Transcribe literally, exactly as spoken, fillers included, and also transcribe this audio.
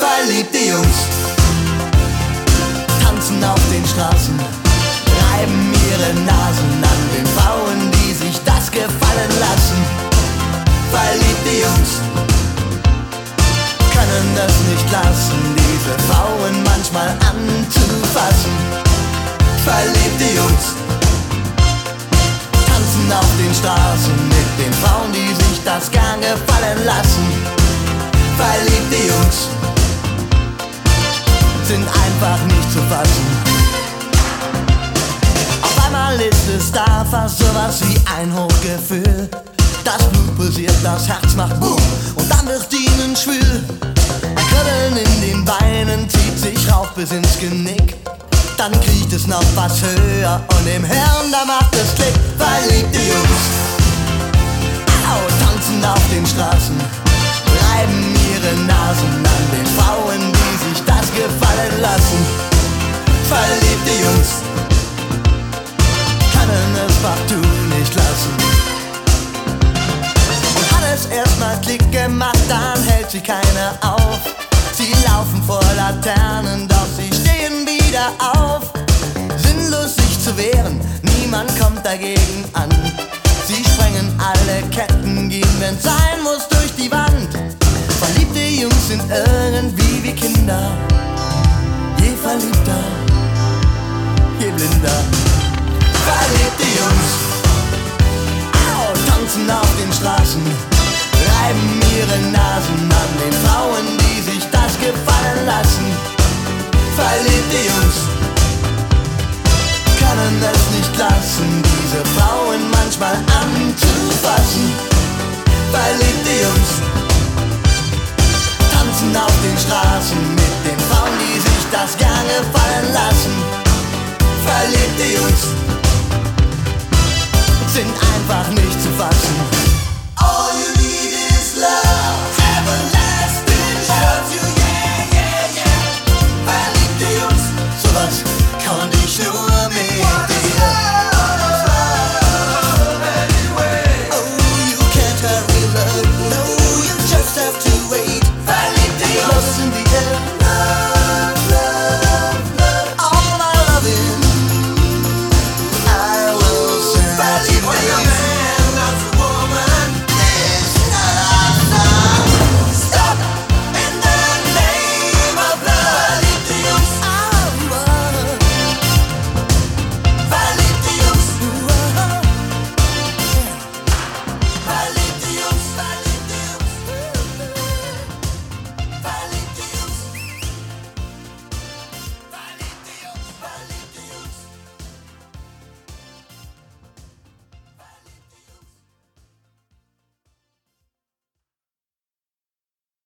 Verliebte Jungs tanzen auf den Straßen, reiben ihre Nasen an den Frauen, die sich das gefallen lassen. Verliebte Jungs können es nicht lassen, diese Frauen manchmal anzufassen. Verliebte Jungs tanzen auf den Straßen mit den Frauen, die sich das gern gefallen lassen. Verliebte Jungs sind einfach nicht zu fassen. Auf einmal ist es da fast sowas wie ein Hochgefühl. Das Blut pulsiert, das Herz macht Boom und dann wird ihnen schwül. Ein Kribbeln in den Beinen zieht sich rauf bis ins Genick. Dann kriecht es noch was höher und im Hirn, da macht es Klick. Verliebte Jungs au, tanzen auf den Straßen, reiben ihre Nasen an den Frauen, die sich das gefallen lassen. Verliebte Jungs können es partout nicht lassen. Und hat es erstmal Klick gemacht, dann hält sich keiner auf. Sie laufen vor Laternen, doch sie stehen wieder auf. Sinnlos sich zu wehren, niemand kommt dagegen an. Sie sprengen alle Ketten, gehen, wenn's sein muss, durch die Wand. Verliebte Jungs sind irgendwie wie Kinder, je verliebter, je blinder. Verliebte Jungs au, tanzen auf den Straßen, reiben ihre Nasen an den Frauen, die sich das gefallen lassen. Verliebte Jungs können es nicht lassen, diese Frauen manchmal anzufassen. Verliebte Jungs tanzen auf den Straßen mit den Frauen, die sich das gern gefallen lassen. Verliebte Jungs sind einfach nicht